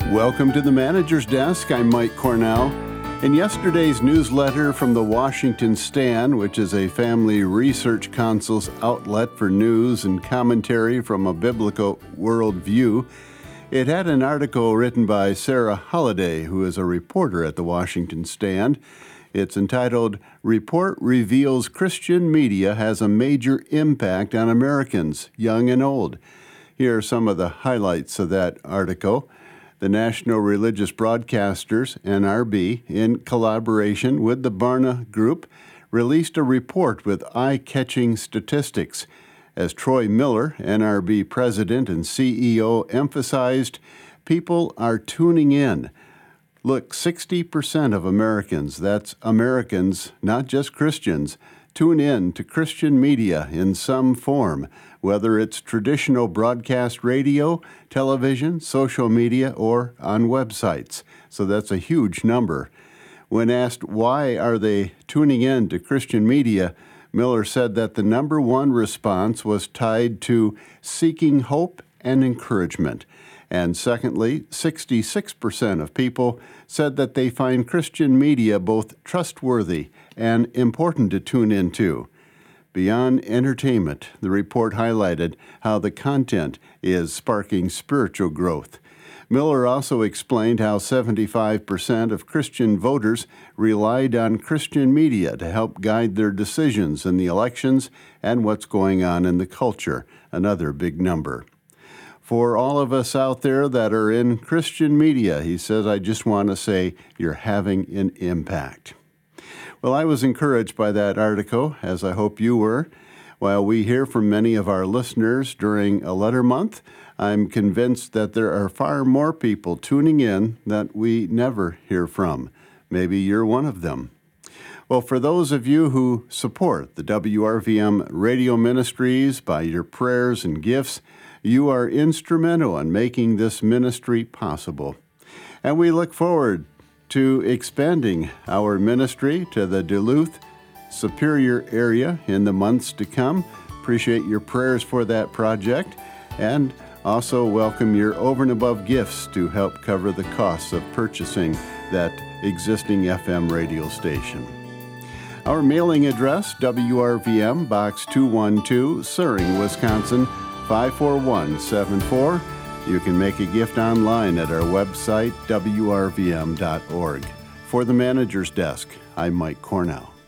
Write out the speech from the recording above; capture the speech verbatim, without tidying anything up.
Welcome to the Manager's Desk. I'm Mike Cornell. In yesterday's newsletter from the Washington Stand, which is a family research council's outlet for news and commentary from a biblical worldview, it had an article written by Sarah Holliday, who is a reporter at the Washington Stand. It's entitled, "Report Reveals Christian Media Has a Major Impact on Americans, Young and Old." Here are some of the highlights of that article. The National Religious Broadcasters, N R B, in collaboration with the Barna Group, released a report with eye-catching statistics. As Troy Miller, N R B president and C E O, emphasized, people are tuning in. Look, sixty percent of Americans, that's Americans, not just Christians, tune in to Christian media in some form, whether it's traditional broadcast radio, television, social media, or on websites. So that's a huge number. When asked why are they tuning in to Christian media, Miller said that the number one response was tied to seeking hope and encouragement. And secondly, sixty-six percent of people said that they find Christian media both trustworthy and important to tune into. Beyond entertainment, the report highlighted how the content is sparking spiritual growth. Miller also explained how seventy-five percent of Christian voters relied on Christian media to help guide their decisions in the elections and what's going on in the culture, another big number. For all of us out there that are in Christian media, he says, I just want to say you're having an impact. Well, I was encouraged by that article, as I hope you were. While we hear from many of our listeners during a letter month, I'm convinced that there are far more people tuning in that we never hear from. Maybe you're one of them. Well, for those of you who support the W R V M radio ministries by your prayers and gifts, you are instrumental in making this ministry possible. And we look forward to expanding our ministry to the Duluth, Superior area in the months to come. Appreciate your prayers for that project, and also welcome your over and above gifts to help cover the costs of purchasing that existing F M radio station. Our mailing address, W R V M, Box two one two, Suring, Wisconsin, five four one seven four. You can make a gift online at our website, W R V M dot org. For the Manager's Desk, I'm Mike Cornell.